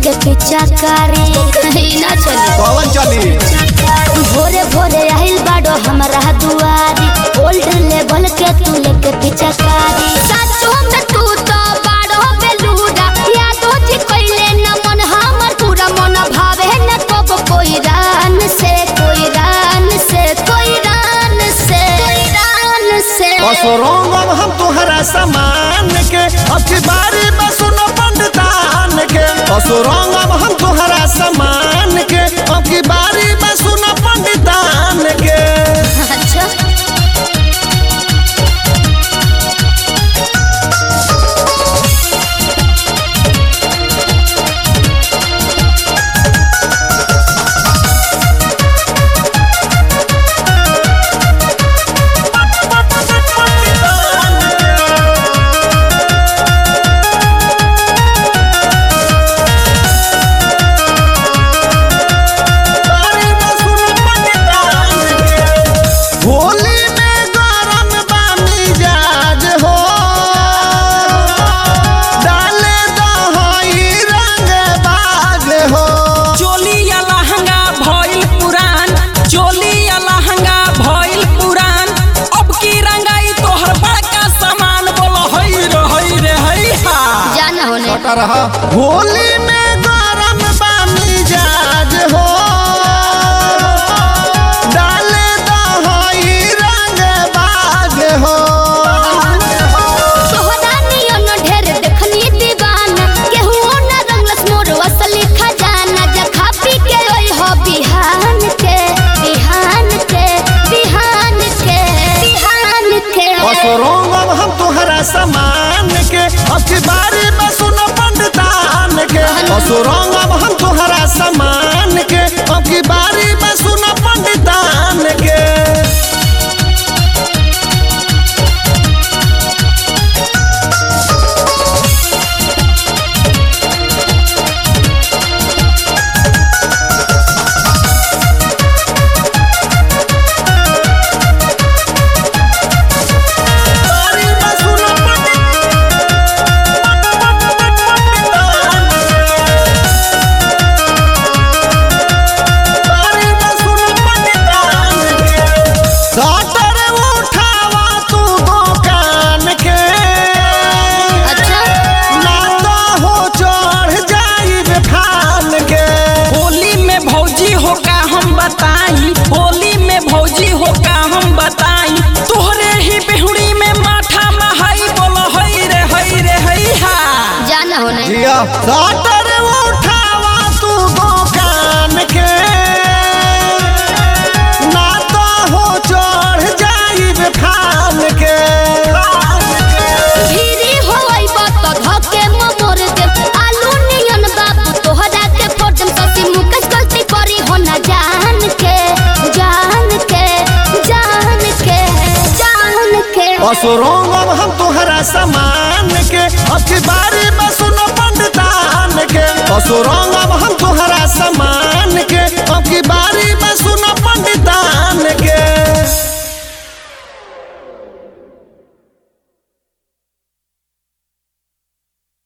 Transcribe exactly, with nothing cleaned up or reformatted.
लेके पिचकारी ना चली कौन चली भोरे भोरे आइल बाड़ो हमरा दुआरी ओल्ड लेवल के तू लेके पिचकारी सचो में तू तो बाड़ो बेलूरा यादो जी कइले न मन हमर पूरा मन भावे न कब कोई रान से कोई रान से कोई रान से कोई रान से असुरोंगम हम तुहरा समान के अब बारी में सुनो पंडितान के असुरोंगम हम तुहरा समान के अब बारी में सुनो पंडितान के अच्छा होली में गरम बामी जाज हो डाले दही रंग बाज हो सोहरानियों न ढेर देखनी दीवाना केहू न रंगलस मोर असली खजाना जखा पी के ओई हो बिहान के बिहान के बिहान के बिहान के असुरोंगम हम तुहरा समान के अब बारी में सुनो पंडितान के असुरोंगम हम तुहरा समान के अब बारी में सुनो पंडितान के होली में भौजी हो का हम बताई तोहरे ही बेहुड़ी में माथा में हई बोलो हई रे हई रे हई हा जाना हो नहीं जिया साटर उठावा तू दुकान के ना तो हो चढ़ जाई बेखान के भीरी होई बत धके मोर दे आलू नियन बाबू तोहरा के फोटम ससी मुकेश गलती करी हो ना जान के जान के जान के जान के असुरोंगम हम तुहरा समान के अब बारी में सुनो पंडितान के असुरोंगम हम तुहरा समान के